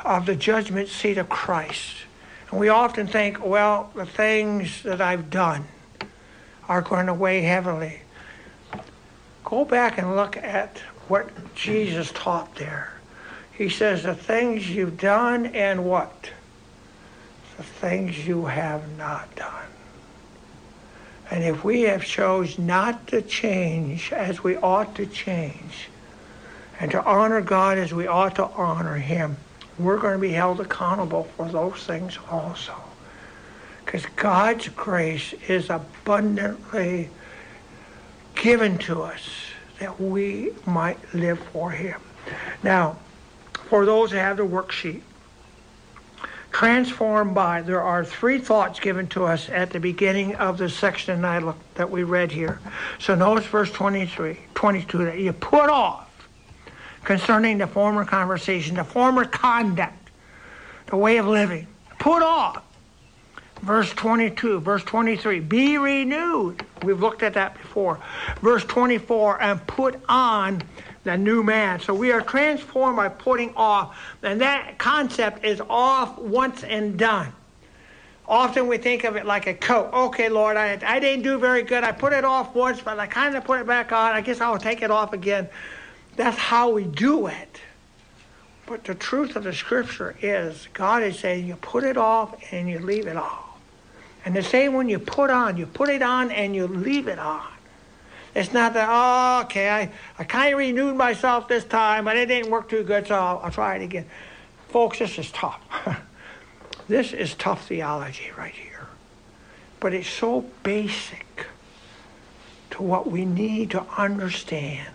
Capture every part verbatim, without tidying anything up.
of the judgment seat of Christ. And we often think, well, the things that I've done are going to weigh heavily. Go back and look at what Jesus taught there. He says the things you've done and what? The things you have not done. And if we have chose not to change as we ought to change, and to honor God as we ought to honor him, we're going to be held accountable for those things also. Because God's grace is abundantly given to us that we might live for him. Now, for those who have the worksheet, transformed by, there are three thoughts given to us at the beginning of the section that, I looked, that we read here. So notice verse twenty-three, twenty-two, that you put off concerning the former conversation, the former conduct, the way of living. Put off. Verse twenty-two, verse twenty-three, be renewed. We've looked at that before. Verse twenty-four, and put on the new man. So we are transformed by putting off. And that concept is off once and done. Often we think of it like a coat. Okay, Lord, I, I didn't do very good. I put it off once, but I kind of put it back on. I guess I'll take it off again. That's how we do it. But the truth of the scripture is God is saying you put it off and you leave it off. And the same when you put on, you put it on and you leave it on. It's not that, oh, okay, I, I kind of renewed myself this time, but it didn't work too good, so I'll, I'll try it again. Folks, this is tough. This is tough theology right here. But it's so basic to what we need to understand,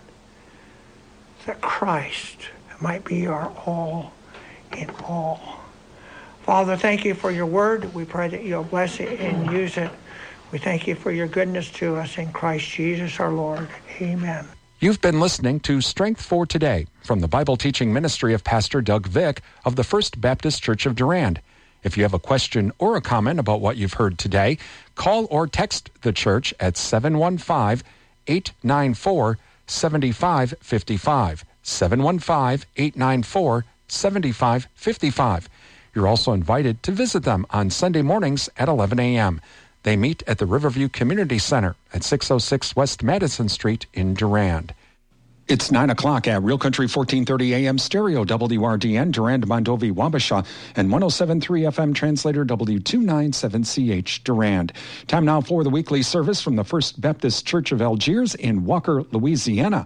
that Christ might be our all in all. Father, thank you for your word. We pray that you'll bless it and use it. We thank you for your goodness to us in Christ Jesus our Lord. Amen. You've been listening to Strength for Today from the Bible teaching ministry of Pastor Doug Vick of the First Baptist Church of Durand. If you have a question or a comment about what you've heard today, call or text the church at seven one five, eight nine four, seven five five five, seven one five, eight nine four, seven five five five. You're also invited to visit them on Sunday mornings at eleven a.m. They meet at the Riverview Community Center at six oh six West Madison Street in Durand. It's nine o'clock at Real Country fourteen thirty A M Stereo W R D N, Durand, Mondovi, Wabasha, and one oh seven point three F M Translator W two ninety-seven C H Durand. Time now for the weekly service from the First Baptist Church of Algiers in Walker, Louisiana.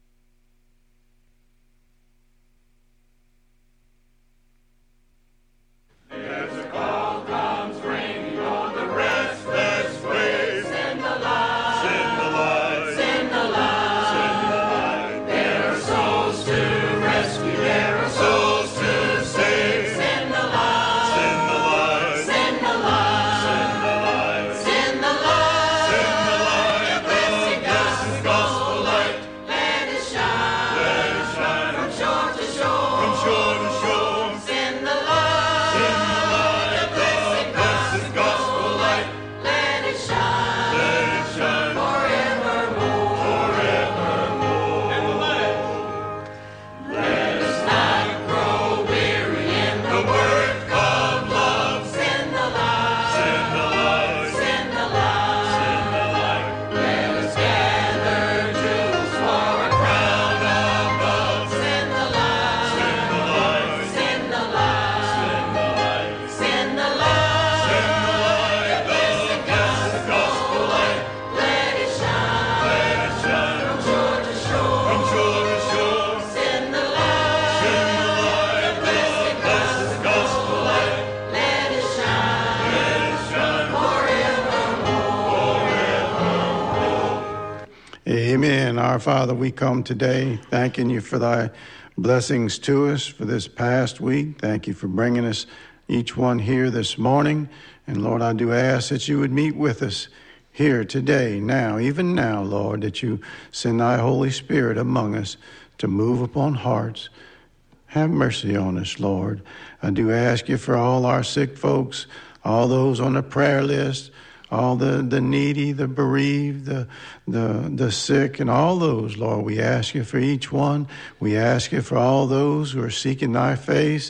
Amen. Our Father, we come today thanking you for thy blessings to us for this past week. Thank you for bringing us each one here this morning. And Lord, I do ask that you would meet with us here today, now, even now, Lord, that you send thy Holy Spirit among us to move upon hearts. Have mercy on us, Lord. I do ask you for all our sick folks, all those on the prayer list, all the, the needy, the bereaved, the, the, the sick, and all those, Lord. We ask you for each one. We ask you for all those who are seeking thy face,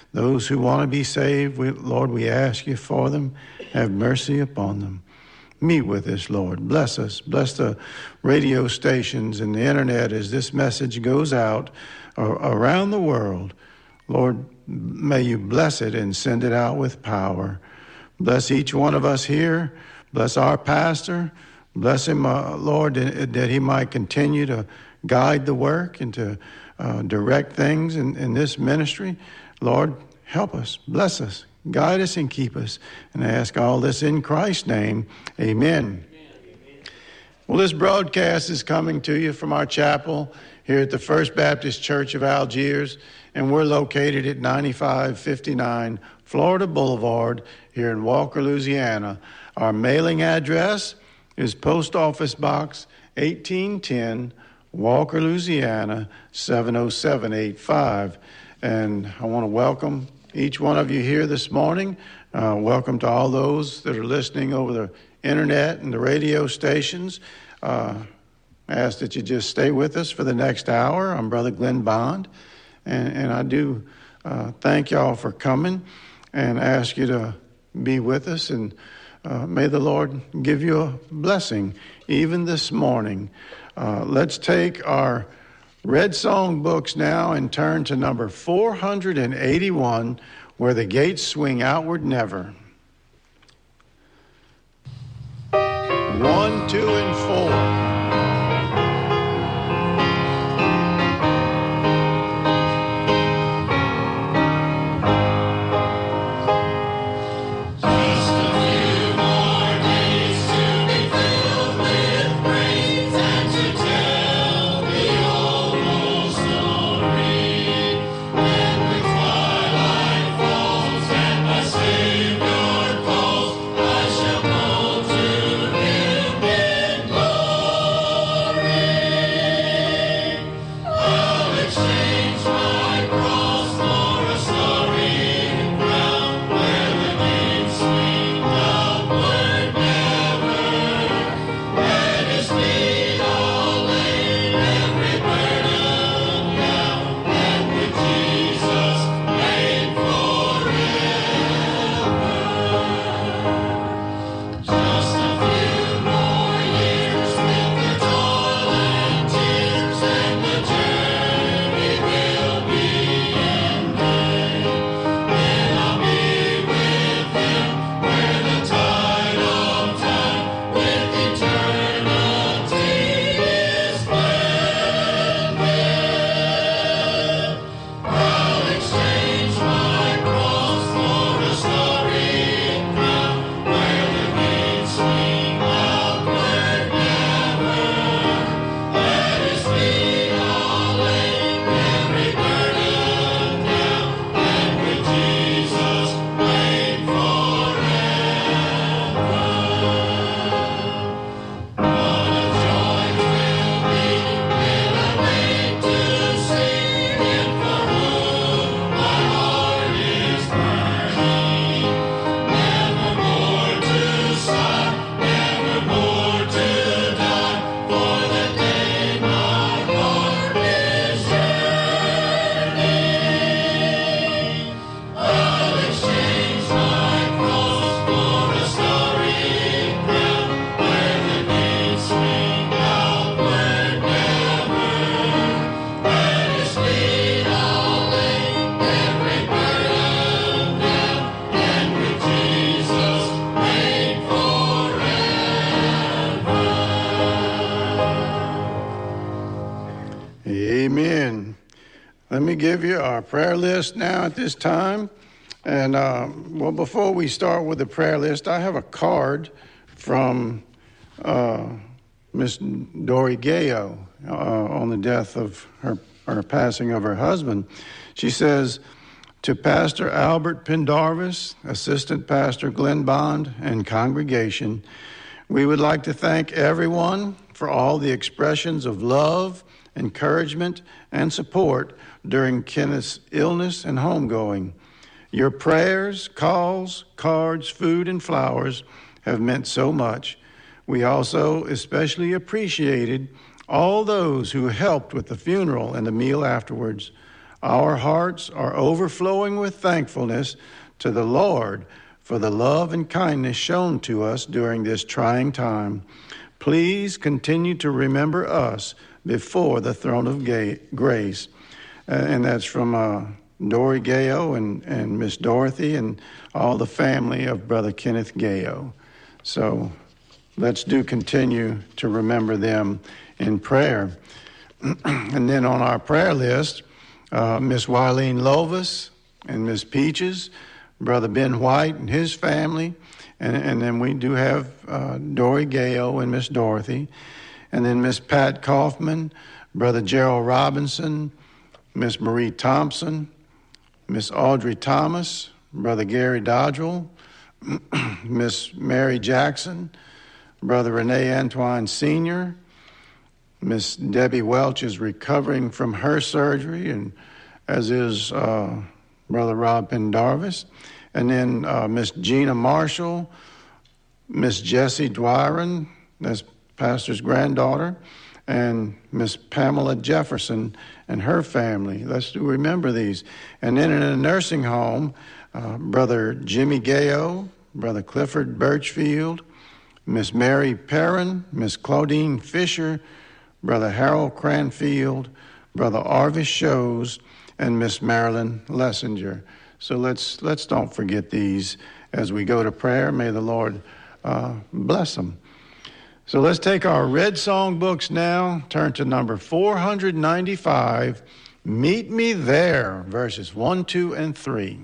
Those who want to be saved, we, Lord, we ask you for them. Have mercy upon them. Meet with us, Lord. Bless us. Bless the radio stations and the internet as this message goes out around the world. Lord, may you bless it and send it out with power. Bless each one of us here. Bless our pastor. Bless him, uh, Lord, that he might continue to guide the work and to uh, direct things in, in this ministry. Lord, help us, bless us, guide us, and keep us. And I ask all this in Christ's name. Amen. Amen. Well, this broadcast is coming to you from our chapel here at the First Baptist Church of Algiers, and we're located at ninety-five fifty-nine Florida Boulevard here in Walker, Louisiana. Our mailing address is Post Office Box eighteen ten, Walker, Louisiana, seven oh seven eight five. And I want to welcome each one of you here this morning. Uh, welcome to all those that are listening over the internet and the radio stations. Uh, I ask that you just stay with us for the next hour. I'm Brother Glenn Bond, and, and I do uh, thank y'all for coming and ask you to be with us, and uh, may the Lord give you a blessing even this morning. Uh, let's take our Red Song books now and turn to number four hundred eighty-one, Where the Gates Swing Outward Never. One, two, and four. Let me give you our prayer list now at this time. And, uh, well, before we start with the prayer list, I have a card from uh, Miss Dory Gayo uh, on the death of her, or passing of her husband. She says, to Pastor Albert Pendarvis, Assistant Pastor Glenn Bond, and congregation, we would like to thank everyone for all the expressions of love, encouragement, and support during Kenneth's illness and homegoing. Your prayers, calls, cards, food, and flowers have meant so much. We also especially appreciated all those who helped with the funeral and the meal afterwards. Our hearts are overflowing with thankfulness to the Lord for the love and kindness shown to us during this trying time. Please continue to remember us before the throne of ga- grace. Uh, and that's from uh, Dory Gayo and, and Miss Dorothy and all the family of Brother Kenneth Gayo. So let's do continue to remember them in prayer. And then on our prayer list, uh, Miss Wileen Lovis and Miss Peaches, Brother Ben White and his family, and, and then we do have uh, Dory Gayo and Miss Dorothy, and then Miss Pat Kaufman, Brother Gerald Robinson, Miss Marie Thompson, Miss Audrey Thomas, Brother Gary Dodrell, Miss Mary Jackson, Brother Renee Antoine Senior, Miss Debbie Welch is recovering from her surgery, and as is uh, Brother Rob Pendarvis. And then uh, Miss Gina Marshall, Miss Jessie Dwyron, that's Pastor's granddaughter, and Miss Pamela Jefferson and her family. Let's remember these. And then in a nursing home, uh, Brother Jimmy Gayo, Brother Clifford Birchfield, Miss Mary Perrin, Miss Claudine Fisher, Brother Harold Cranfield, Brother Arvis Shows, and Miss Marilyn Lessinger. So let's let's don't forget these as we go to prayer. May the Lord uh, bless them. So let's take our red song books now, turn to number four ninety-five, Meet Me There, verses one, two, and three.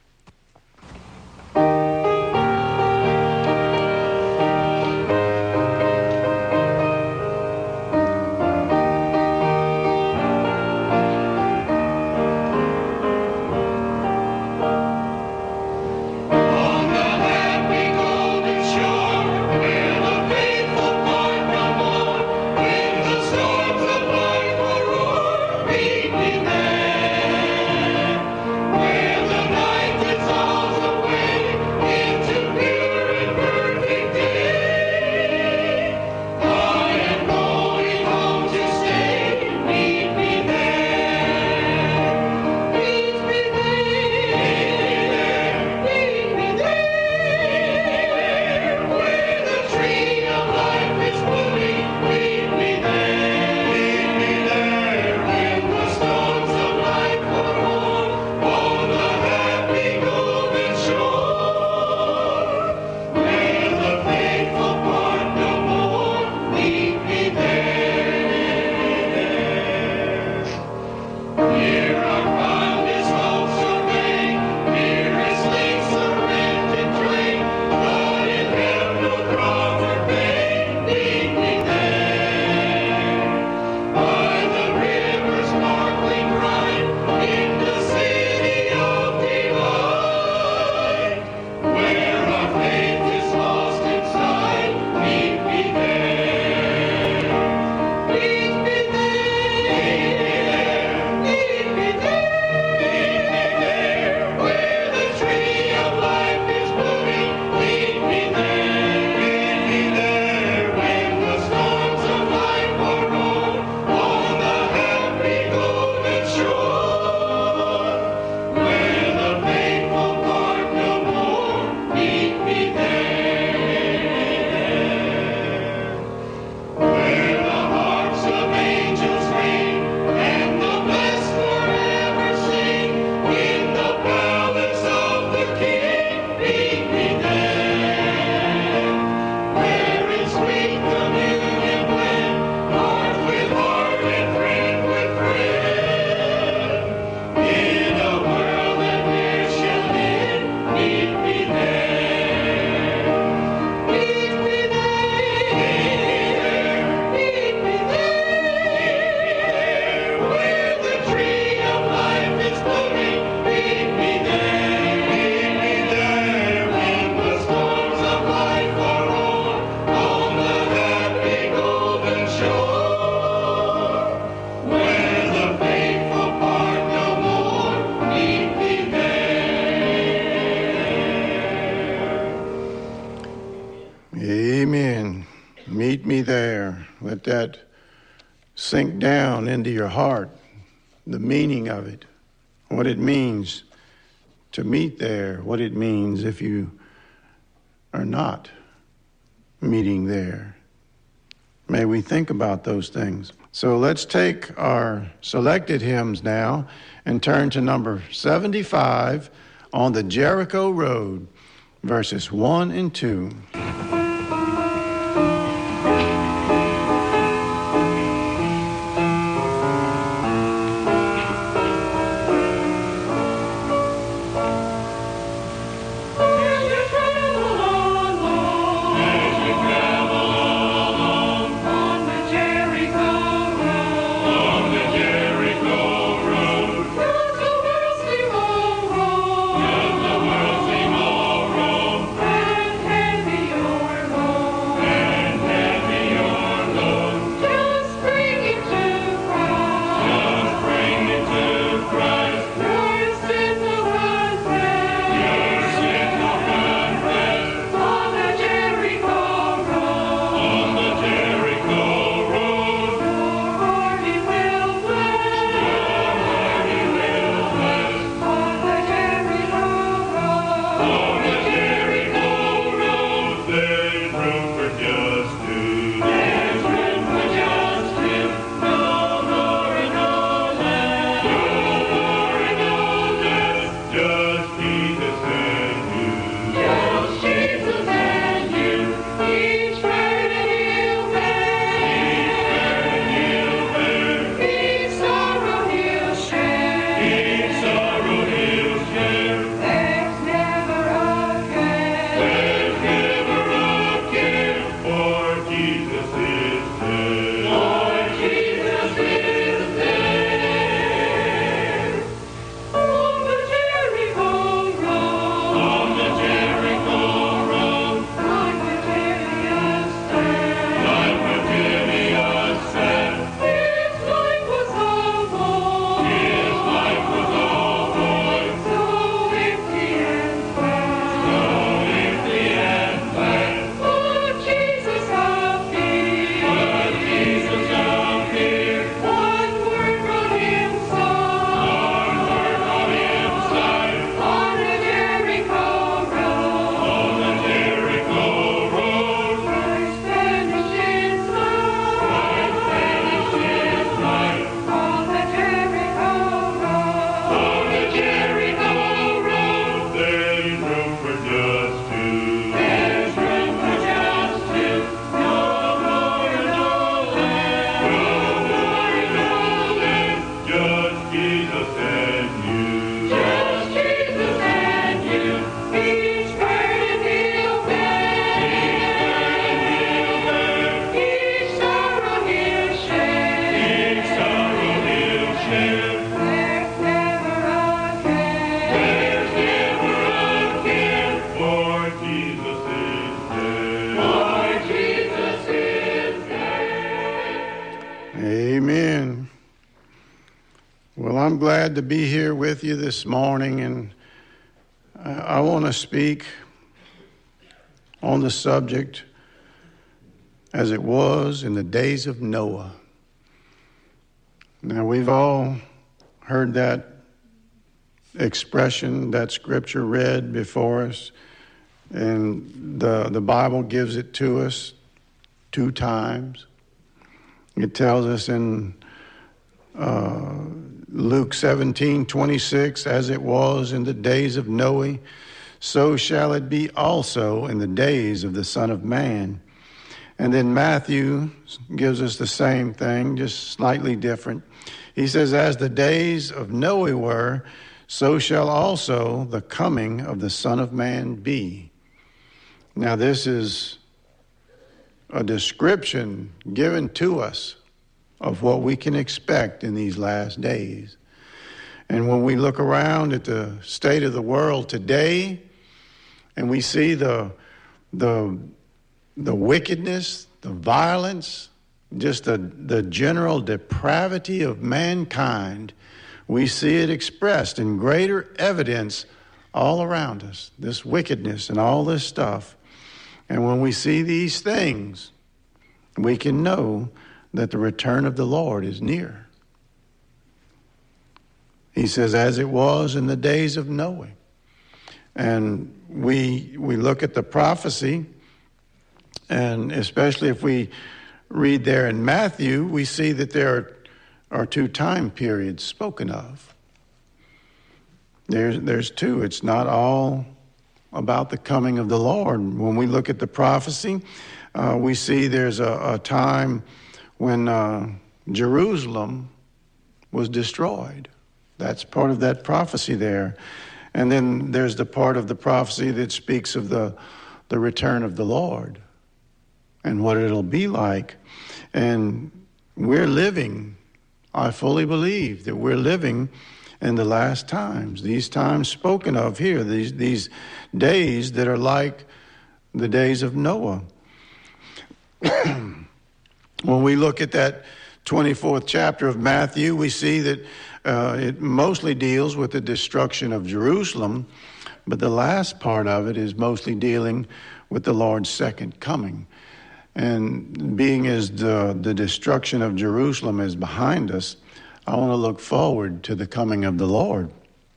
Meet me there. Let that sink down into your heart, the meaning of it. what it means to meet there, what it means if you are not meeting there. May we think about those things. So let's take our selected hymns now and turn to number seventy-five, On the Jericho Road, verses one and two. Amen. Well, I'm glad to be here with you this morning, and I, I want to speak on the subject as it was in the days of Noah. Now, we've all heard that expression, that scripture read before us, and the, the Bible gives it to us two times. It tells us in uh, Luke seventeen twenty-six, as it was in the days of Noah, so shall it be also in the days of the Son of Man. And then Matthew gives us the same thing, just slightly different. He says, as the days of Noah were, so shall also the coming of the Son of Man be. Now, this is a description given to us of what we can expect in these last days. And when we look around at the state of the world today, and we see the the the wickedness, the violence, just the, the general depravity of mankind, we see it expressed in greater evidence all around us, this wickedness and all this stuff. And when we see these things, we can know that the return of the Lord is near. He says, as it was in the days of Noah. And we we look at the prophecy, and especially if we read there in Matthew, we see that there are, are two time periods spoken of. There's, there's two. It's not all about the coming of the Lord. When we look at the prophecy, uh, we see there's a, a time when uh, Jerusalem was destroyed. That's part of that prophecy there. And then there's the part of the prophecy that speaks of the, the return of the Lord and what it'll be like. And we're living, I fully believe that we're living in the last times. These times spoken of here, these, these days that are like the days of Noah. When we look at that twenty-fourth chapter of Matthew, we see that uh, it mostly deals with the destruction of Jerusalem, but the last part of it is mostly dealing with the Lord's second coming. And being as the, the destruction of Jerusalem is behind us, I want to look forward to the coming of the Lord.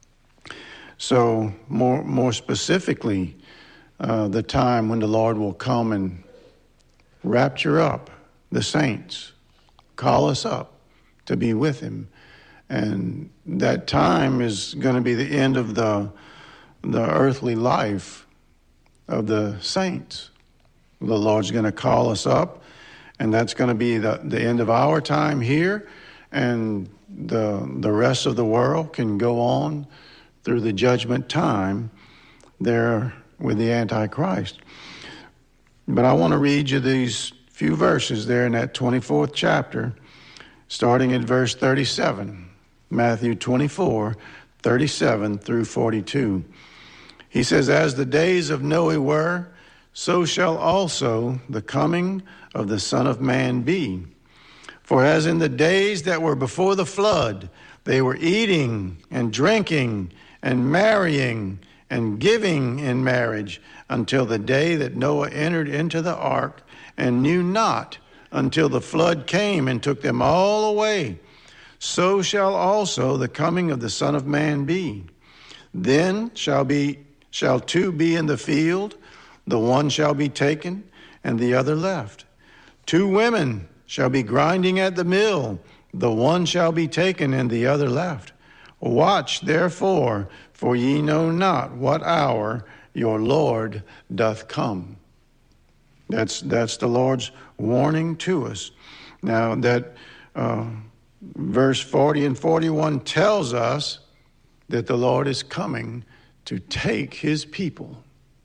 So more, more specifically, uh, the time when the Lord will come and rapture up the saints, call us up to be with him. And that time is going to be the end of the, the earthly life of the saints. The Lord's going to call us up, and that's going to be the, the end of our time here, and the, the rest of the world can go on through the judgment time there with the Antichrist. But I want to read you these few verses there in that twenty-fourth chapter, starting at verse thirty-seven. Matthew twenty-four, thirty-seven through forty-two. He says, as the days of Noah were, so shall also the coming of the Son of Man be. For as in the days that were before the flood, they were eating and drinking and marrying and giving in marriage until the day that Noah entered into the ark, and knew not until the flood came and took them all away. So shall also the coming of the Son of Man be. Then shall be shall two be in the field, the one shall be taken, and the other left. Two women shall be grinding at the mill, the one shall be taken, and the other left. Watch therefore, for ye know not what hour your Lord doth come. That's that's the Lord's warning to us. Now that uh, verse forty and forty-one tells us that the Lord is coming to take his people.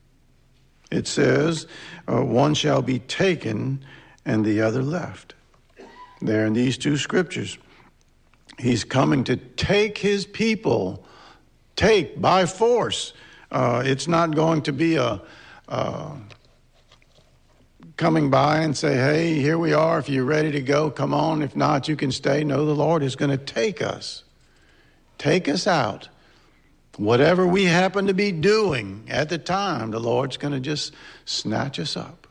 It says, uh, one shall be taken and the other left. There in these two scriptures, he's coming to take his people, take by force. Uh, it's not going to be a... Uh, coming by and say, hey, here we are. If you're ready to go, come on. If not, you can stay. No, the Lord is going to take us. Take us out. Whatever we happen to be doing at the time, the Lord's going to just snatch us up.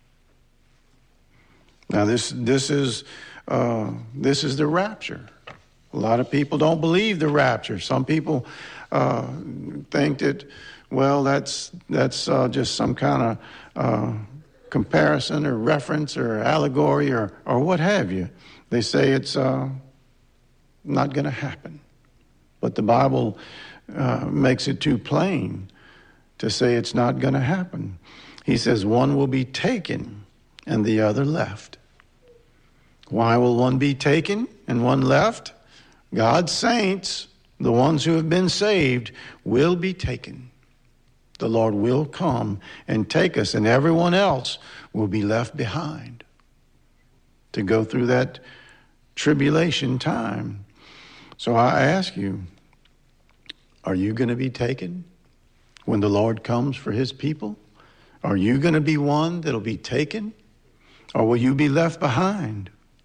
Now, this this is uh, this is the rapture. A lot of people don't believe the rapture. Some people uh, think that, well, that's that's uh, just some kind of uh, comparison or reference or allegory or, or what have you. They say it's uh, not going to happen. But the Bible uh, makes it too plain to say it's not going to happen. He says one will be taken and the other left. Why will one be taken and one left? God's saints, the ones who have been saved, will be taken. The Lord will come and take us, and everyone else will be left behind to go through that tribulation time. So I ask you, are you going to be taken when the Lord comes for his people? Are you going to be one that'll be taken, or will you be left behind?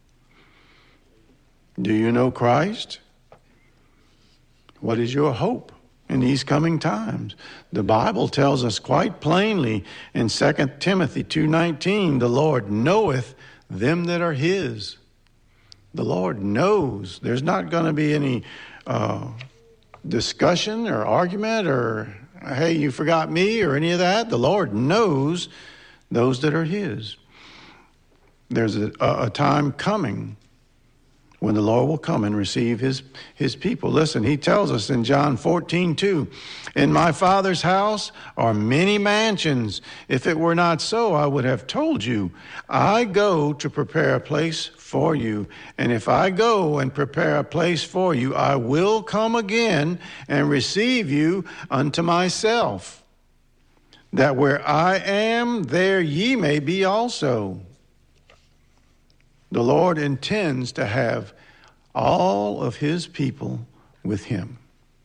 Do you know Christ? What is your hope in these coming times? The Bible tells us quite plainly in Second Timothy two nineteen, the Lord knoweth them that are his. The Lord knows. There's not going to be any uh, discussion or argument or, hey, you forgot me or any of that. The Lord knows those that are his. There's a, a time coming when the Lord will come and receive his, his people. Listen, he tells us in John fourteen two, in my Father's house are many mansions. If it were not so, I would have told you. I go to prepare a place for you. And if I go and prepare a place for you, I will come again and receive you unto myself, that where I am, there ye may be also. The Lord intends to have all of his people with him.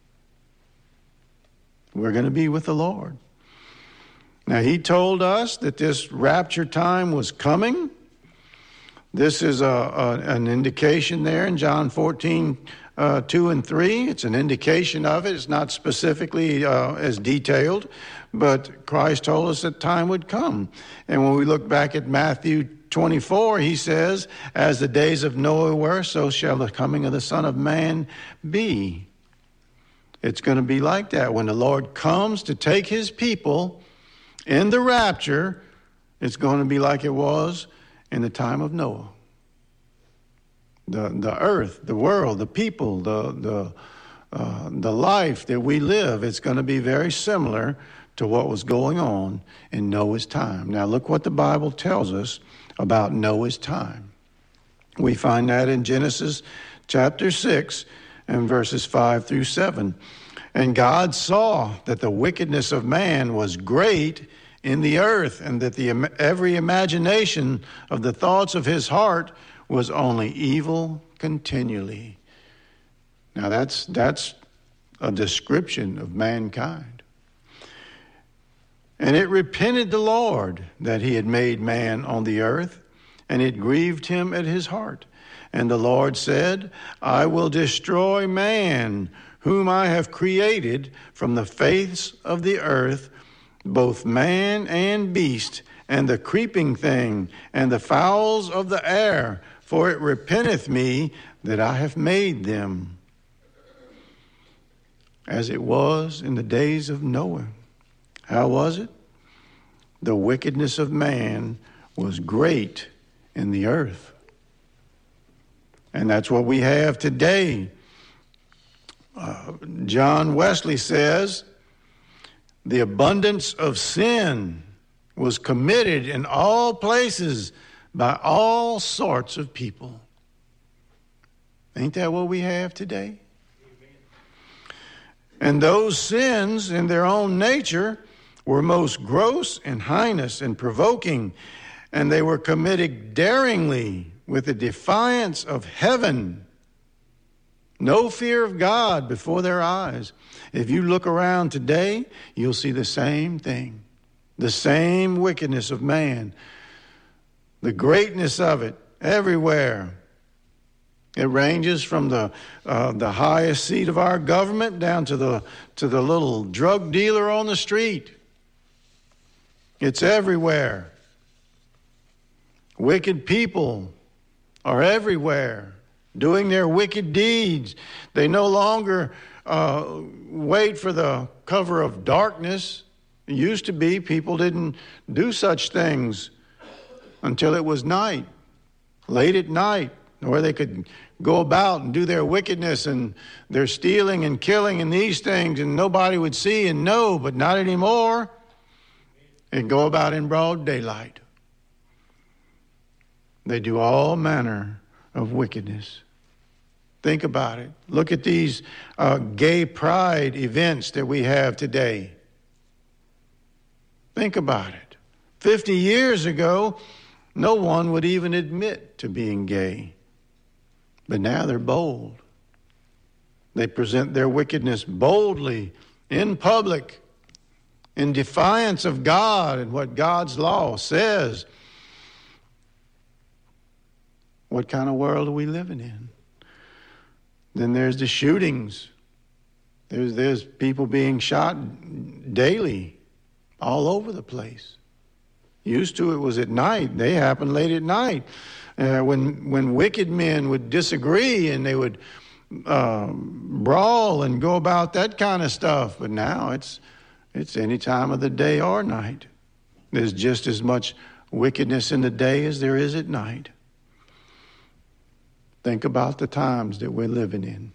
We're going to be with the Lord. Now, he told us that this rapture time was coming. This is a, a, an indication there in John fourteen, uh, two and three. It's an indication of it. It's not specifically uh, as detailed, but Christ told us that time would come. And when we look back at Matthew twenty-four, he says, as the days of Noah were, so shall the coming of the Son of Man be. It's going to be like that. When the Lord comes to take his people in the rapture, it's going to be like it was in the time of Noah. The, the earth, the world, the people, the, the, uh, the life that we live, it's going to be very similar to what was going on in Noah's time. Now look what the Bible tells us about Noah's time. We find that in Genesis chapter six and verses five through seven. And God saw that the wickedness of man was great in the earth, and that the every imagination of the thoughts of his heart was only evil continually. Now that's that's a description of mankind. And it repented the Lord that he had made man on the earth, and it grieved him at his heart. And the Lord said, I will destroy man, whom I have created from the face of the earth, both man and beast, and the creeping thing, and the fowls of the air, for it repenteth me that I have made them. As it was in the days of Noah. How was it? The wickedness of man was great in the earth. And that's what we have today. Uh, John Wesley says, the abundance of sin was committed in all places by all sorts of people. Ain't that what we have today? Amen. And those sins in their own nature were most gross and heinous and provoking, and they were committed daringly with a defiance of heaven. No fear of God before their eyes. If you look around today, you'll see the same thing. The same wickedness of man. The greatness of it everywhere. It ranges from the uh, the highest seat of our government down to the to the little drug dealer on the street. It's everywhere. Wicked people are everywhere, doing their wicked deeds. They no longer uh, wait for the cover of darkness. It used to be people didn't do such things until it was night, late at night, where they could go about and do their wickedness and their stealing and killing and these things, and nobody would see and know, but not anymore. They go about in broad daylight. They do all manner of wickedness. Think about it. Look at these uh, gay pride events that we have today. Think about it. Fifty years ago, no one would even admit to being gay. But now they're bold. They present their wickedness boldly in public, in defiance of God and what God's law says. What kind of world are we living in? Then there's the shootings. There's, there's people being shot daily all over the place. Used to it was at night. They happen late at night. Uh, when when wicked men would disagree and they would um, brawl and go about that kind of stuff. But now it's it's any time of the day or night. There's just as much wickedness in the day as there is at night. Think about the times that we're living in.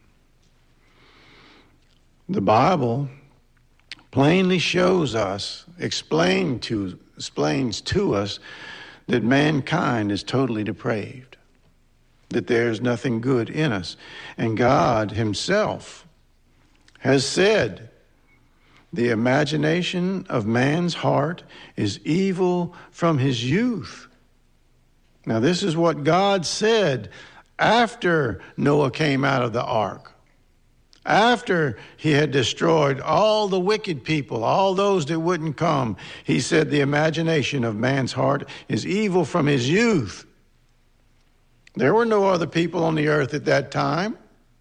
The Bible plainly shows us, explain to, explains to us that mankind is totally depraved, that there's nothing good in us. And God himself has said, the imagination of man's heart is evil from his youth. Now, this is what God said after Noah came out of the ark. After he had destroyed all the wicked people, all those that wouldn't come, he said the imagination of man's heart is evil from his youth. There were no other people on the earth at that time.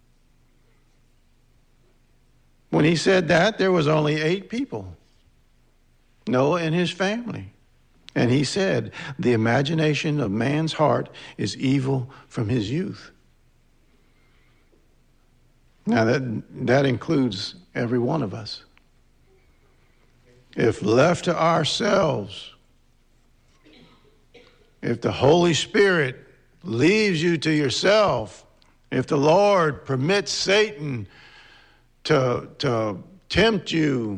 When he said that, there was only eight people, Noah and his family. And he said, the imagination of man's heart is evil from his youth. Now that, that includes every one of us. If left to ourselves, if the Holy Spirit leaves you to yourself, if the Lord permits Satan to, to tempt you,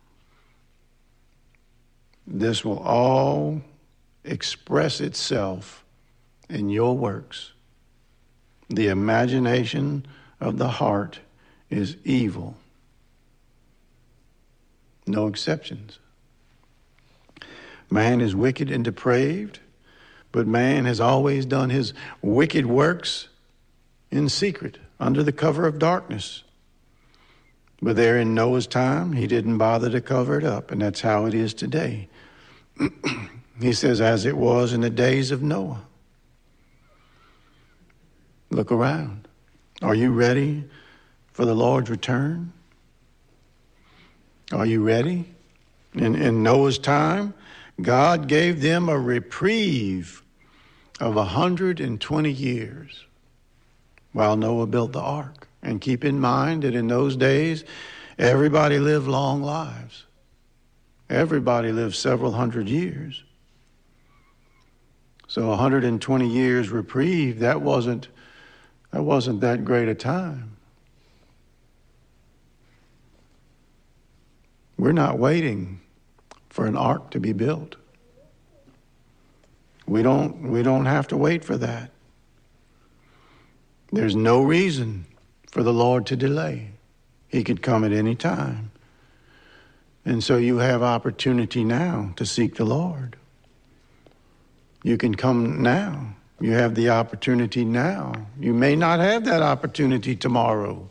this will all express itself in your works. The imagination of the heart is evil. No exceptions. Man is wicked and depraved, but man has always done his wicked works in secret, under the cover of darkness. But there in Noah's time, he didn't bother to cover it up, and that's how it is today. He says, as it was in the days of Noah. Look around. Are you ready for the Lord's return? Are you ready? In, in Noah's time, God gave them a reprieve of one hundred twenty years while Noah built the ark. And keep in mind that in those days, everybody lived long lives. Everybody lived several hundred years. So one hundred twenty years reprieve, that wasn't, that wasn't that great a time. We're not waiting for an ark to be built. We don't, we don't have to wait for that. There's no reason for the Lord to delay. He could come at any time. And so you have opportunity now to seek the Lord. You can come now. You have the opportunity now. You may not have that opportunity tomorrow.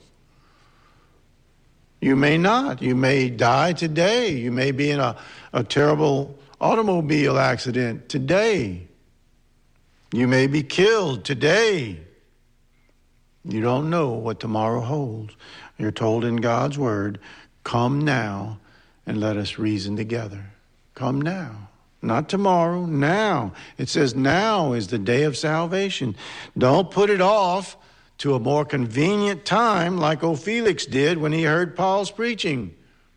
You may not. You may die today. You may be in a, a terrible automobile accident today. You may be killed today. You don't know what tomorrow holds. You're told in God's word, come now and let us reason together. Come now. Not tomorrow, now. It says now is the day of salvation. Don't put it off to a more convenient time like old Felix did when he heard Paul's preaching.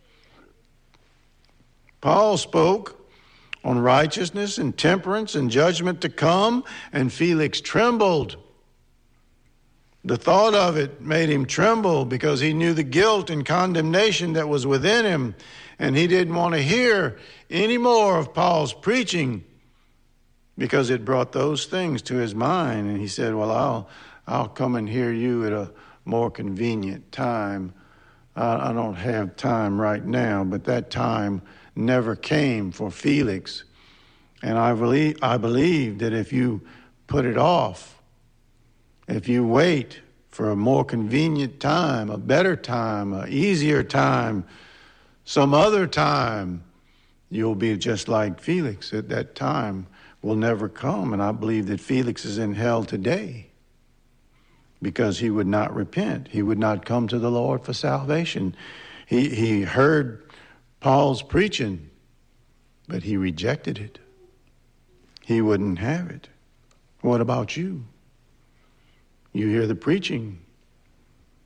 Paul spoke on righteousness and temperance and judgment to come, and Felix trembled. The thought of it made him tremble because he knew the guilt and condemnation that was within him, and he didn't want to hear any more of Paul's preaching because it brought those things to his mind. And he said, well, I'll, I'll come and hear you at a more convenient time. I, I don't have time right now, but that time never came for Felix. And I believe, I believe that if you put it off, if you wait for a more convenient time, a better time, an easier time, some other time, you'll be just like Felix. At that time will never come. And I believe that Felix is in hell today because he would not repent. He would not come to the Lord for salvation. He, he heard Paul's preaching, but he rejected it. He wouldn't have it. What about you? You hear the preaching,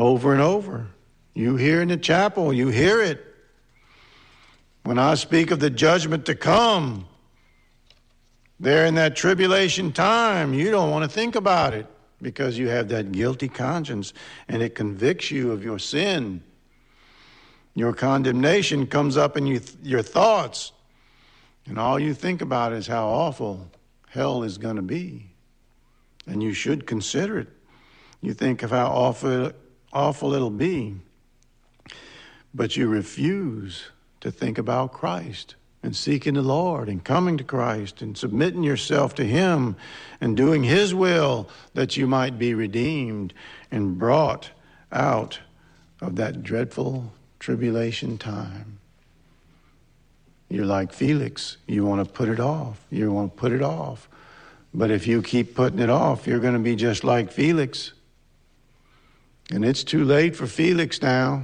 over and over. You hear in the chapel, you hear it. When I speak of the judgment to come, there in that tribulation time, you don't want to think about it because you have that guilty conscience and it convicts you of your sin. Your condemnation comes up in you, your thoughts, and all you think about is how awful hell is going to be. And you should consider it. You think of how awful, awful it'll be, but you refuse to think about Christ and seeking the Lord and coming to Christ and submitting yourself to Him and doing His will that you might be redeemed and brought out of that dreadful tribulation time. You're like Felix. You want to put it off. You want to put it off. But if you keep putting it off, you're going to be just like Felix. And it's too late for Felix now.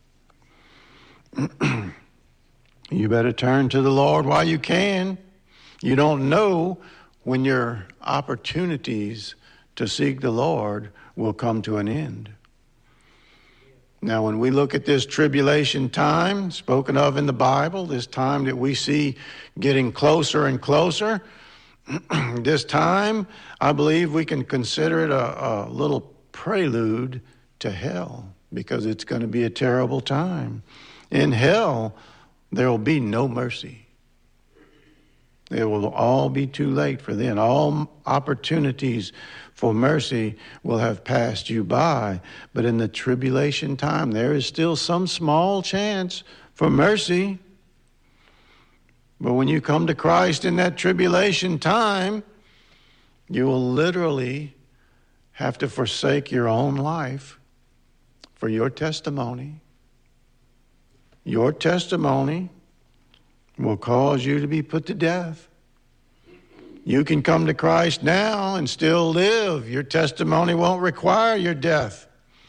You better turn to the Lord while you can. You don't know when your opportunities to seek the Lord will come to an end. Now, when we look at this tribulation time spoken of in the Bible, this time that we see getting closer and closer, this time, I believe we can consider it a, a little prelude to hell, because it's going to be a terrible time. In hell, there will be no mercy. It will all be too late for then. All opportunities for mercy will have passed you by. But in the tribulation time, there is still some small chance for mercy. But when you come to Christ in that tribulation time, you will literally have to forsake your own life for your testimony. Your testimony will cause you to be put to death. You can come to Christ now and still live. Your testimony won't require your death.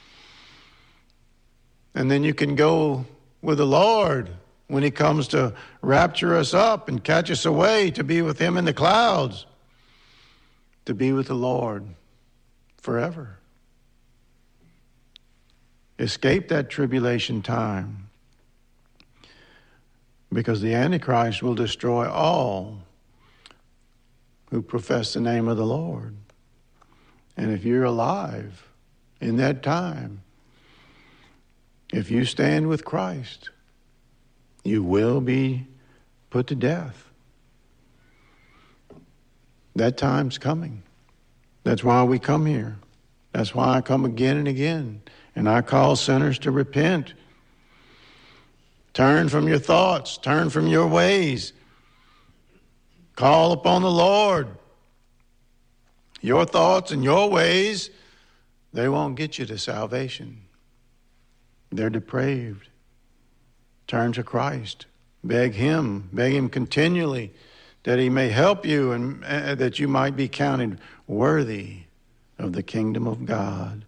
And then you can go with the Lord when He comes to rapture us up and catch us away to be with Him in the clouds, to be with the Lord forever. Escape that tribulation time, because the Antichrist will destroy all who profess the name of the Lord. And if you're alive in that time, if you stand with Christ, you will be put to death. That time's coming. That's why we come here. That's why I come again and again. And I call sinners to repent. Turn from your thoughts. Turn from your ways. Call upon the Lord. Your thoughts and your ways, they won't get you to salvation. They're depraved. Turn to Christ. Beg Him. Beg Him continually that He may help you and uh, that you might be counted worthy of the kingdom of God.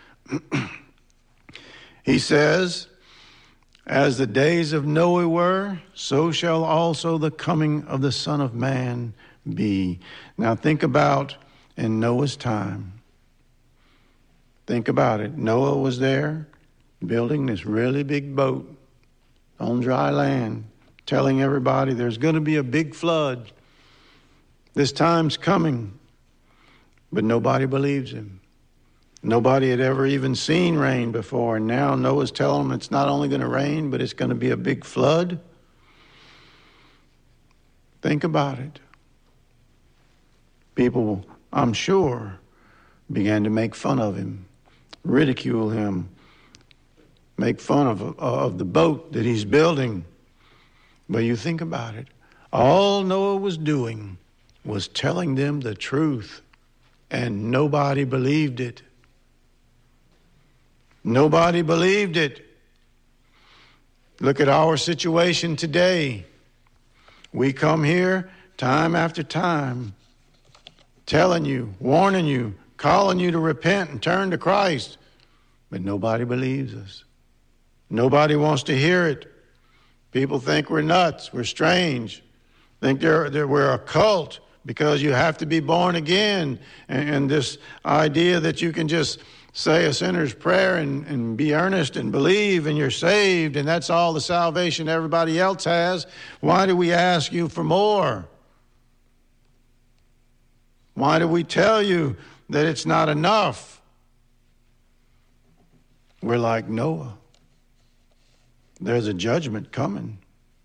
He says, as the days of Noah were, so shall also the coming of the Son of Man be. Now think about in Noah's time. Think about it. Noah was there building this really big boat on dry land, telling everybody there's going to be a big flood. This time's coming. But nobody believes him. Nobody had ever even seen rain before, and now Noah's telling them it's not only going to rain, but it's going to be a big flood. Think about it. People, I'm sure, began to make fun of him, ridicule him, make fun of, of the boat that he's building. But you think about it. All Noah was doing was telling them the truth, and nobody believed it. Nobody believed it. Look at our situation today. We come here time after time, telling you, warning you, calling you to repent and turn to Christ, but nobody believes us. Nobody wants to hear it. People think we're nuts, we're strange, think they're, they're, we're a cult because you have to be born again, and, and this idea that you can just say a sinner's prayer and, and be earnest and believe and you're saved and that's all the salvation everybody else has, why do we ask you for more? Why do we tell you that it's not enough? We're like Noah. There's a judgment coming.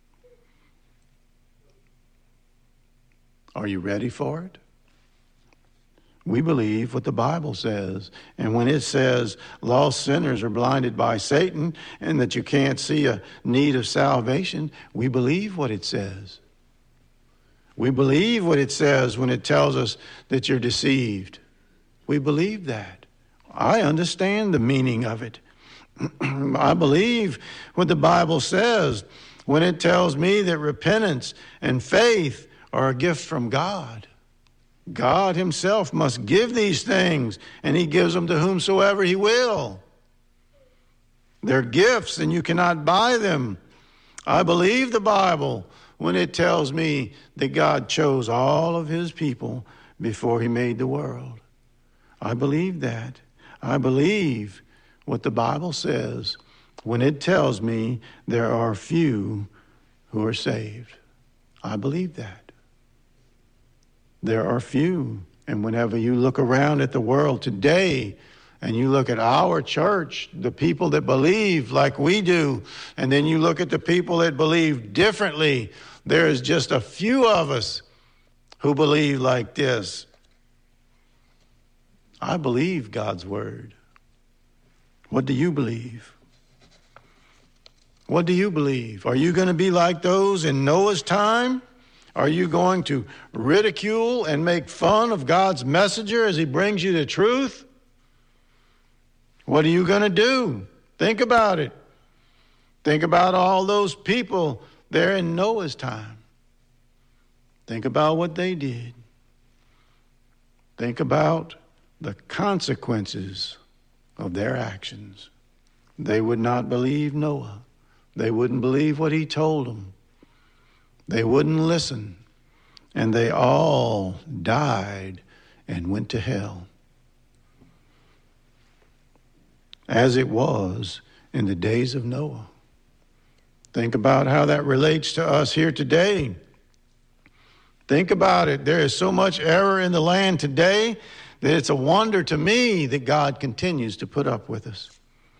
Are you ready for it? We believe what the Bible says. And when it says lost sinners are blinded by Satan and that you can't see a need of salvation, we believe what it says. We believe what it says when it tells us that you're deceived. We believe that. I understand the meaning of it. I believe what the Bible says when it tells me that repentance and faith are a gift from God. God himself must give these things, and he gives them to whomsoever he will. They're gifts, and you cannot buy them. I believe the Bible when it tells me that God chose all of his people before he made the world. I believe that. I believe what the Bible says when it tells me there are few who are saved. I believe that. There are few. And whenever you look around at the world today and you look at our church, the people that believe like we do, and then you look at the people that believe differently, there is just a few of us who believe like this. I believe God's word. What do you believe? What do you believe? Are you going to be like those in Noah's time? Are you going to ridicule and make fun of God's messenger as he brings you the truth? What are you going to do? Think about it. Think about all those people there in Noah's time. Think about what they did. Think about the consequences of their actions. They would not believe Noah. They wouldn't believe what he told them. They wouldn't listen, and they all died and went to hell. As it was in the days of Noah. Think about how that relates to us here today. Think about it. There is so much error in the land today that it's a wonder to me that God continues to put up with us.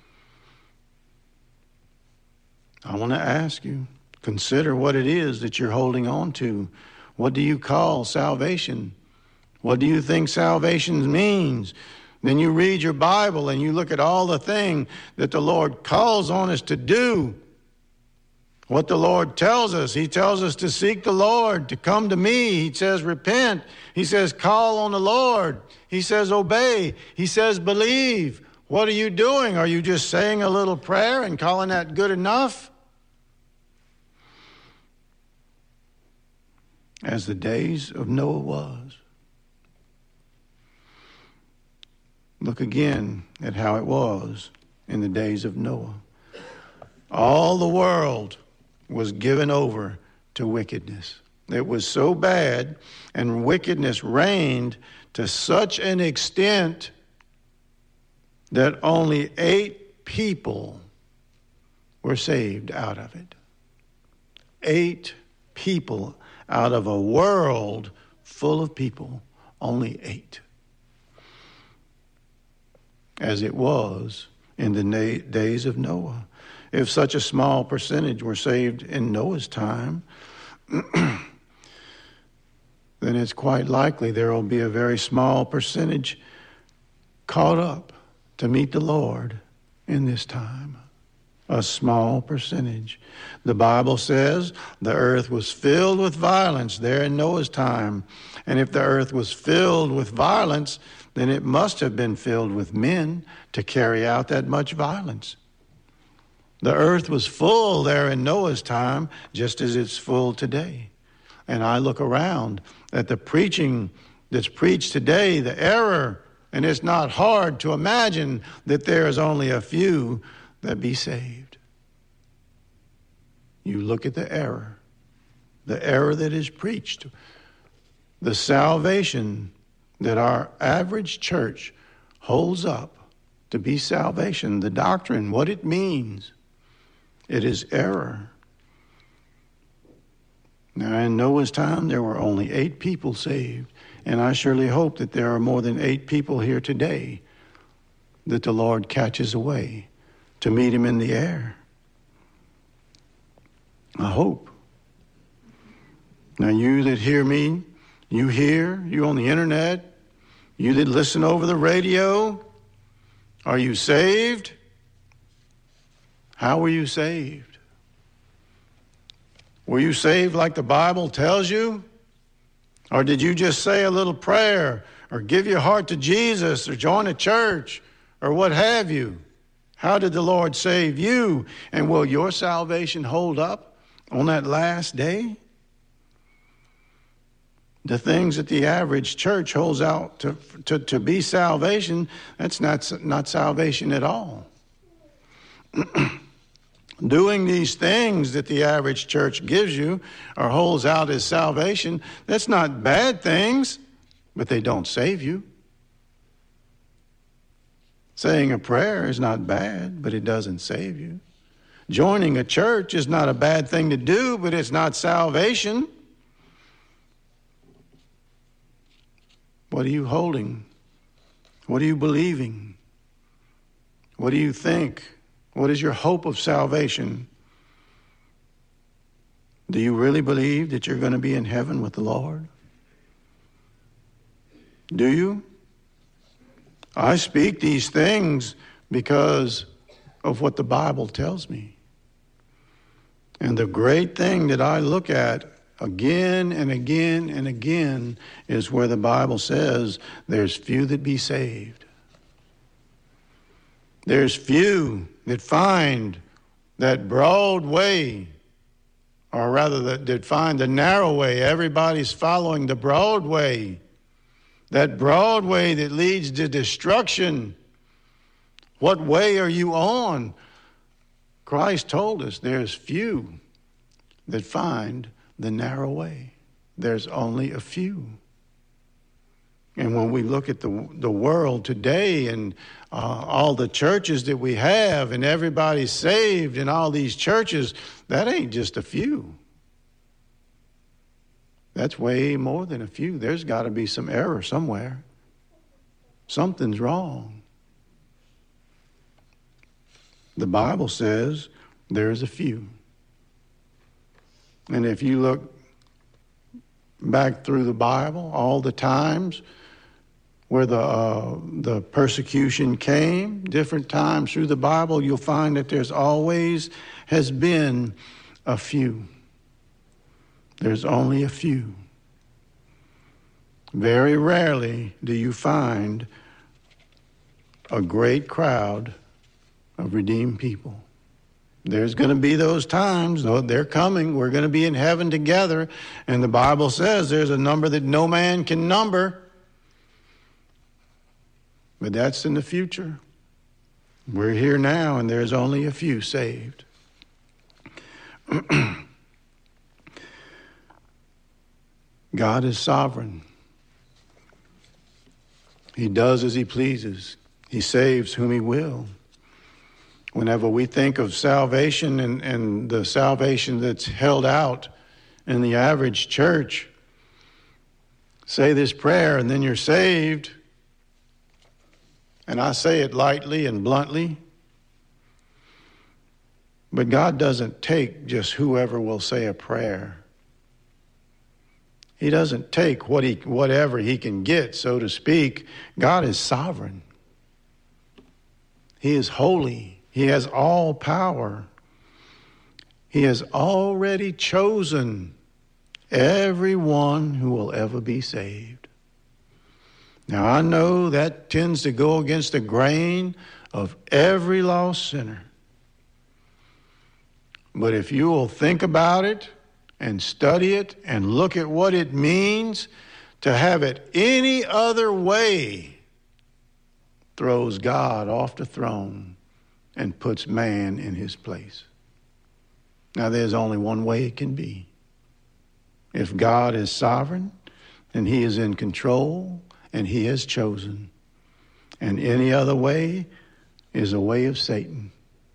I want to ask you, consider what it is that you're holding on to. What do you call salvation? What do you think salvation means? Then you read your Bible and you look at all the things that the Lord calls on us to do. What the Lord tells us. He tells us to seek the Lord, to come to me. He says repent. He says call on the Lord. He says obey. He says believe. What are you doing? Are you just saying a little prayer and calling that good enough? As the days of Noah was. Look again at how it was in the days of Noah. All the world was given over to wickedness. It was so bad, and wickedness reigned to such an extent that only eight people were saved out of it. Eight people out of a world full of people, only eight. As it was in the na- days of Noah. If such a small percentage were saved in Noah's time, then it's quite likely there will be a very small percentage caught up to meet the Lord in this time. A small percentage. The Bible says the earth was filled with violence there in Noah's time. And if the earth was filled with violence, then it must have been filled with men to carry out that much violence. The earth was full there in Noah's time, just as it's full today. And I look around at the preaching that's preached today, the error, and it's not hard to imagine that there is only a few that be saved. You look at the error, the error that is preached, the salvation that our average church holds up to be salvation. The doctrine, what it means, it is error. Now, in Noah's time, there were only eight people saved, and I surely hope that there are more than eight people here today that the Lord catches away to meet him in the air. I hope. Now, you that hear me, you hear, you on the internet, you that listen over the radio, are you saved? How were you saved? Were you saved like the Bible tells you? Or did you just say a little prayer or give your heart to Jesus or join a church or what have you? How did the Lord save you? And will your salvation hold up on that last day? The things that the average church holds out to, to, to be salvation, that's not, not salvation at all. Doing these things that the average church gives you or holds out as salvation, that's not bad things, but they don't save you. Saying a prayer is not bad, but it doesn't save you. Joining a church is not a bad thing to do, but it's not salvation. What are you holding? What are you believing? What do you think? What is your hope of salvation? Do you really believe that you're going to be in heaven with the Lord? Do you? I speak these things because of what the Bible tells me. And the great thing that I look at again and again and again is where the Bible says there's few that be saved. There's few that find that broad way, or rather that, that find the narrow way. Everybody's following the broad way. That broad way that leads to destruction. What way are you on? Christ told us there's few that find the narrow way. There's only a few. And when we look at the the world today and uh, all the churches that we have and everybody's saved in all these churches, that ain't just a few. That's way more than a few. There's got to be some error somewhere. Something's wrong. The Bible says there's a few. And if you look back through the Bible, all the times where the uh, the persecution came, different times through the Bible, you'll find that there's always has been a few. There's only a few. Very rarely do you find a great crowd of redeemed people. There's going to be those times, though they're coming. We're going to be in heaven together. And the Bible says there's a number that no man can number. But that's in the future. We're here now, and there's only a few saved. God is sovereign. He does as he pleases. He saves whom he will. Whenever we think of salvation and, and the salvation that's held out in the average church, say this prayer and then you're saved. And I say it lightly and bluntly. But God doesn't take just whoever will say a prayer. He doesn't take what he, whatever he can get, so to speak. God is sovereign. He is holy. He has all power. He has already chosen everyone who will ever be saved. Now, I know that tends to go against the grain of every lost sinner. But if you will think about it and study it and look at what it means to have it any other way, throws God off the throne and puts man in his place. Now, there's only one way it can be. If God is sovereign, then he is in control and he has chosen. And any other way is a way of Satan.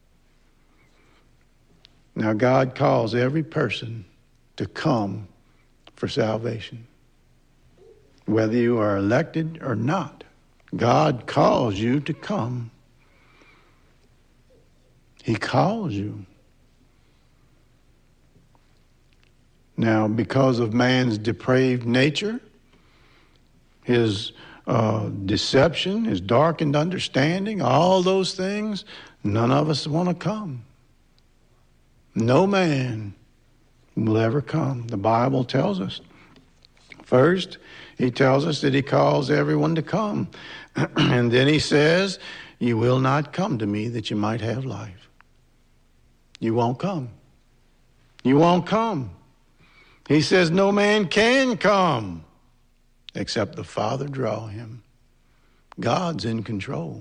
Now, God calls every person to come for salvation. Whether you are elected or not, God calls you to come. He calls you. Now, because of man's depraved nature, his uh, deception, his darkened understanding, all those things, none of us want to come. No man will ever come. The Bible tells us. First, he tells us that he calls everyone to come. And then he says, you will not come to me that you might have life. You won't come. You won't come. He says no man can come except the Father draw him. God's in control.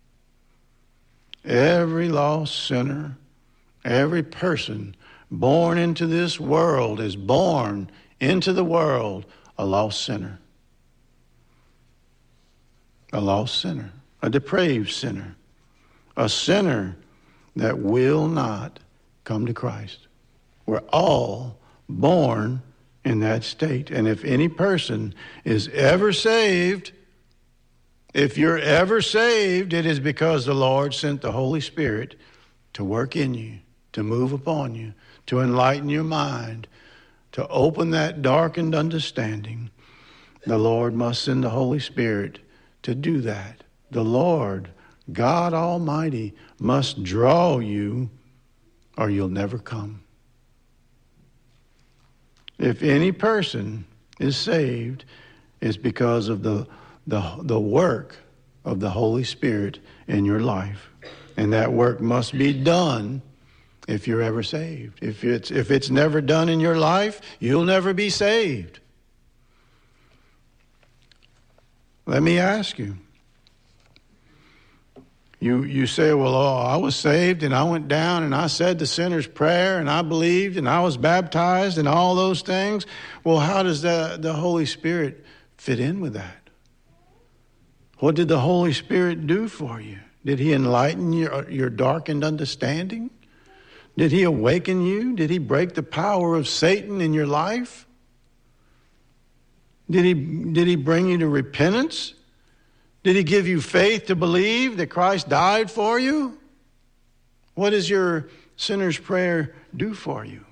Every lost sinner, every person born into this world is born into the world a lost sinner. A lost sinner, a depraved sinner, a sinner that will not come to Christ. We're all born in that state. And if any person is ever saved, if you're ever saved, it is because the Lord sent the Holy Spirit to work in you, to move upon you, to enlighten your mind, to open that darkened understanding. The Lord must send the Holy Spirit to do that. The Lord, God Almighty, must draw you or you'll never come. If any person is saved, it's because of the, the, the work of the Holy Spirit in your life. And that work must be done if you're ever saved. If it's, if it's never done in your life, you'll never be saved. Let me ask you. You you say, well, oh, I was saved and I went down and I said the sinner's prayer and I believed and I was baptized and all those things. Well, how does the, the Holy Spirit fit in with that? What did the Holy Spirit do for you? Did he enlighten your, your darkened understanding? Did he awaken you? Did he break the power of Satan in your life? Did he, did he bring you to repentance? Did he give you faith to believe that Christ died for you? What does your sinner's prayer do for you?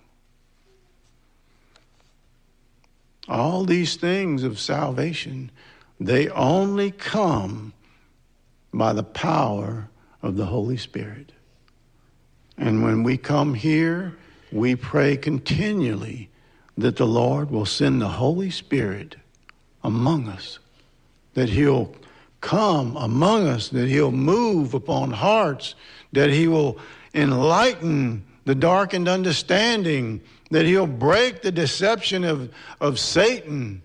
All these things of salvation, they only come by the power of the Holy Spirit. And when we come here, we pray continually that the Lord will send the Holy Spirit among us, that he'll come among us, that he'll move upon hearts, that he will enlighten the darkened understanding, that he'll break the deception of, of Satan,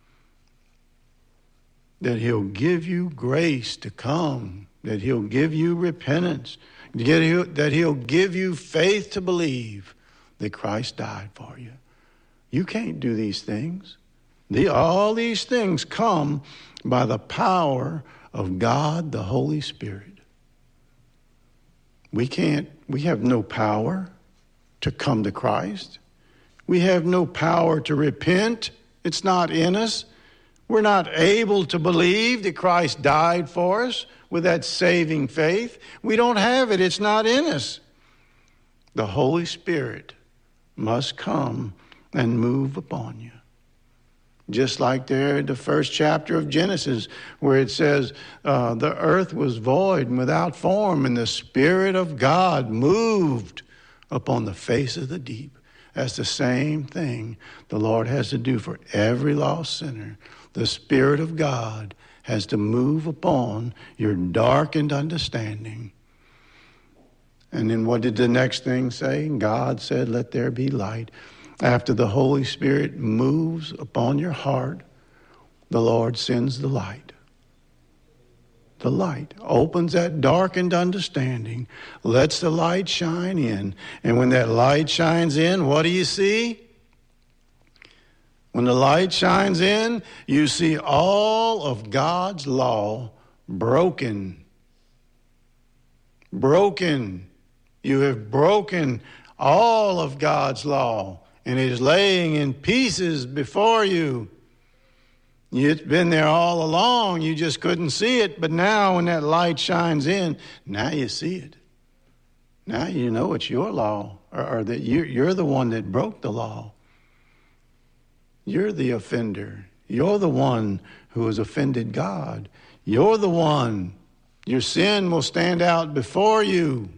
that he'll give you grace to come, that he'll give you repentance, that he'll give you faith to believe that Christ died for you. You can't do these things. The, all these things come by the power of God, the Holy Spirit. We can't, we have no power to come to Christ. We have no power to repent. It's not in us. We're not able to believe that Christ died for us with that saving faith. We don't have it. It's not in us. The Holy Spirit must come and move upon you. Just like there in the first chapter of Genesis, where it says, uh, the earth was void and without form, and the Spirit of God moved upon the face of the deep. That's the same thing the Lord has to do for every lost sinner. The Spirit of God has to move upon your darkened understanding. And then what did the next thing say? God said, let there be light. After the Holy Spirit moves upon your heart, the Lord sends the light. The light opens that darkened understanding, lets the light shine in. And when that light shines in, what do you see? When the light shines in, you see all of God's law broken. broken. You have broken all of God's law, and it is laying in pieces before you. It's been there all along. You just couldn't see it, but now when that light shines in, now you see it. Now you know it's your law, or, or that you're, you're the one that broke the law. You're the offender. You're the one who has offended God. You're the one. Your sin will stand out before you.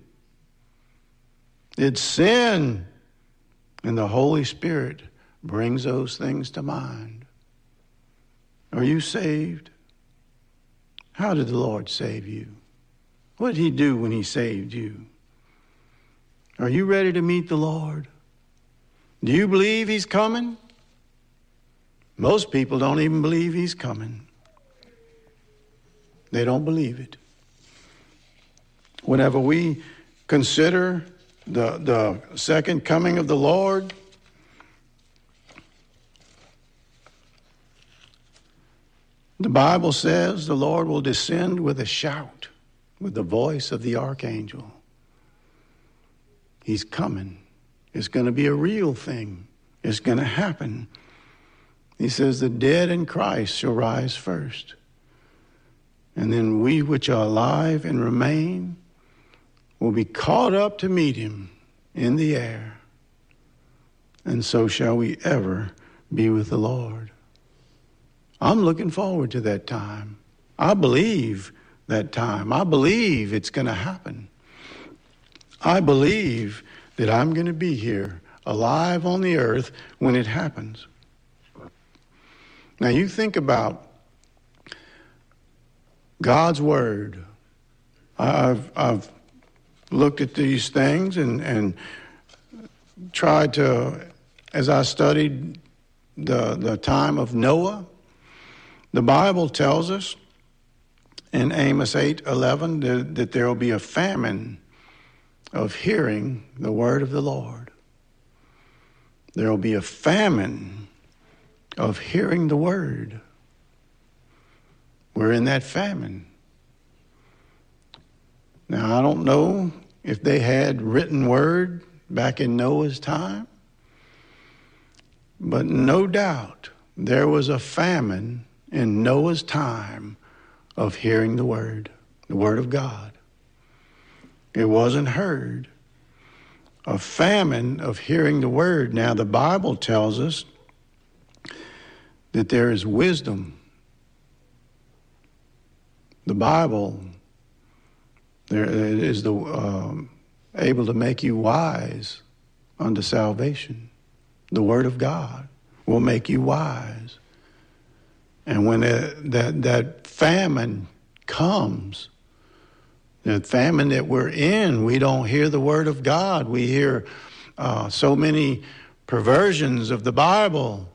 It's sin. And the Holy Spirit brings those things to mind. Are you saved? How did the Lord save you? What did he do when he saved you? Are you ready to meet the Lord? Do you believe he's coming? Most people don't even believe he's coming. They don't believe it. Whenever we consider the, the second coming of the Lord, the Bible says the Lord will descend with a shout, with the voice of the archangel. He's coming. It's going to be a real thing. It's going to happen. He says the dead in Christ shall rise first. And then we which are alive and remain will be caught up to meet him in the air. And so shall we ever be with the Lord. I'm looking forward to that time. I believe that time. I believe it's going to happen. I believe that I'm going to be here alive on the earth when it happens. Now you think about God's Word. I've, I've looked at these things and, and tried to, as I studied the, the time of Noah, the Bible tells us in Amos eight eleven that, that there will be a famine of hearing the word of the Lord. There will be a famine of hearing the word. We're in that famine. Now, I don't know if they had written word back in Noah's time, but no doubt there was a famine in Noah's time of hearing the word, the word of God. It wasn't heard. A famine of hearing the word. Now, the Bible tells us that there is wisdom. The Bible there is the um, able to make you wise unto salvation. The word of God will make you wise. And when it, that that famine comes, the famine that we're in, we don't hear the word of God. We hear uh, so many perversions of the Bible.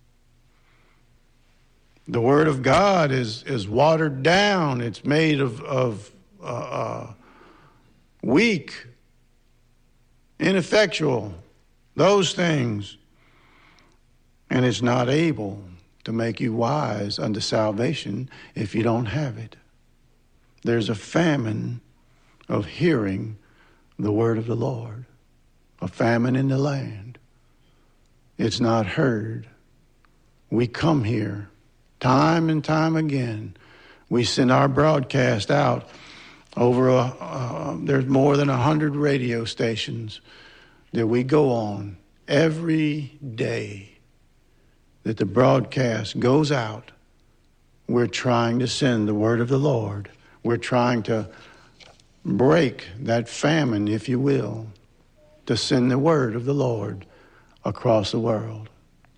The word of God is is watered down. It's made of of uh, uh, weak, ineffectual, those things, and it's not able to make you wise unto salvation if you don't have it. There's a famine of hearing the word of the Lord, a famine in the land. It's not heard. We come here time and time again. We send our broadcast out over, a, uh, there's more than a hundred radio stations that we go on every day. That the broadcast goes out. We're trying to send the word of the Lord. We're trying to break that famine, if you will, to send the word of the Lord across the world.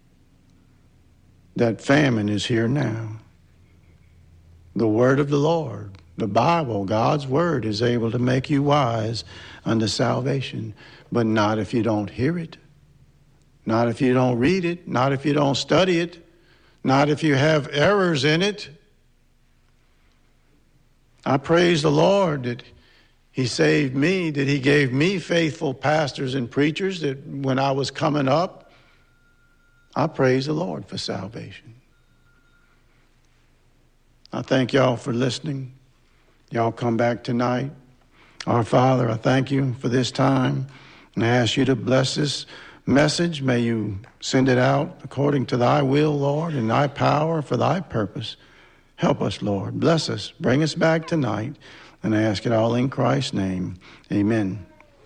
That famine is here now. The word of the Lord, the Bible, God's word, is able to make you wise unto salvation, but not if you don't hear it. Not if you don't read it, not if you don't study it, not if you have errors in it. I praise the Lord that he saved me, that he gave me faithful pastors and preachers, that when I was coming up, I praise the Lord for salvation. I thank y'all for listening. Y'all come back tonight. Our Father, I thank you for this time, and I ask you to bless this message. May you send it out according to thy will, Lord, and thy power for thy purpose. Help us, Lord. Bless us. Bring us back tonight. And I ask it all in Christ's name. Amen.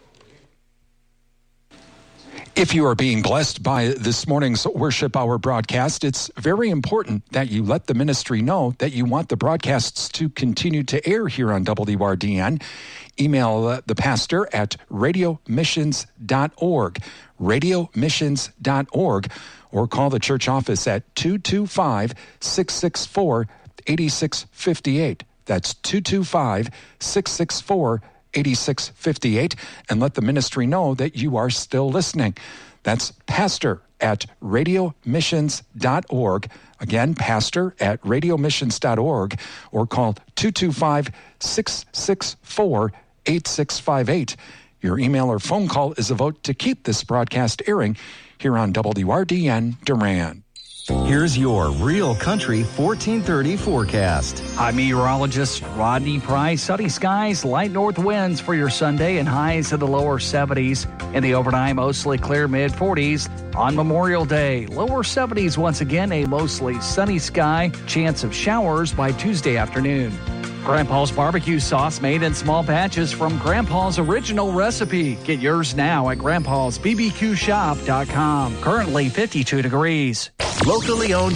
If you are being blessed by this morning's Worship Hour broadcast, it's very important that you let the ministry know that you want the broadcasts to continue to air here on W R D N. Email uh, the pastor at radio missions dot org, radio missions dot org, or call the church office at two two five, six six four, eight six five eight. That's two two five, six six four, eight six five eight, and let the ministry know that you are still listening. That's pastor at radio missions dot org. Again, pastor at radio missions dot org, or call two two five, six six four, eight six five eight. Your email or phone call is a vote to keep this broadcast airing here on W R D N Durand. Here's your Real Country fourteen thirty forecast. I'm meteorologist Rodney Price. Sunny skies, light north winds for your Sunday, and highs in the lower seventies. In the overnight, mostly clear mid forties. On Memorial Day, lower seventies once again, a mostly sunny sky. Chance of showers by Tuesday afternoon. Grandpa's barbecue sauce made in small batches from Grandpa's original recipe. Get yours now at grandpas b b q shop dot com. Currently fifty-two degrees. Locally owned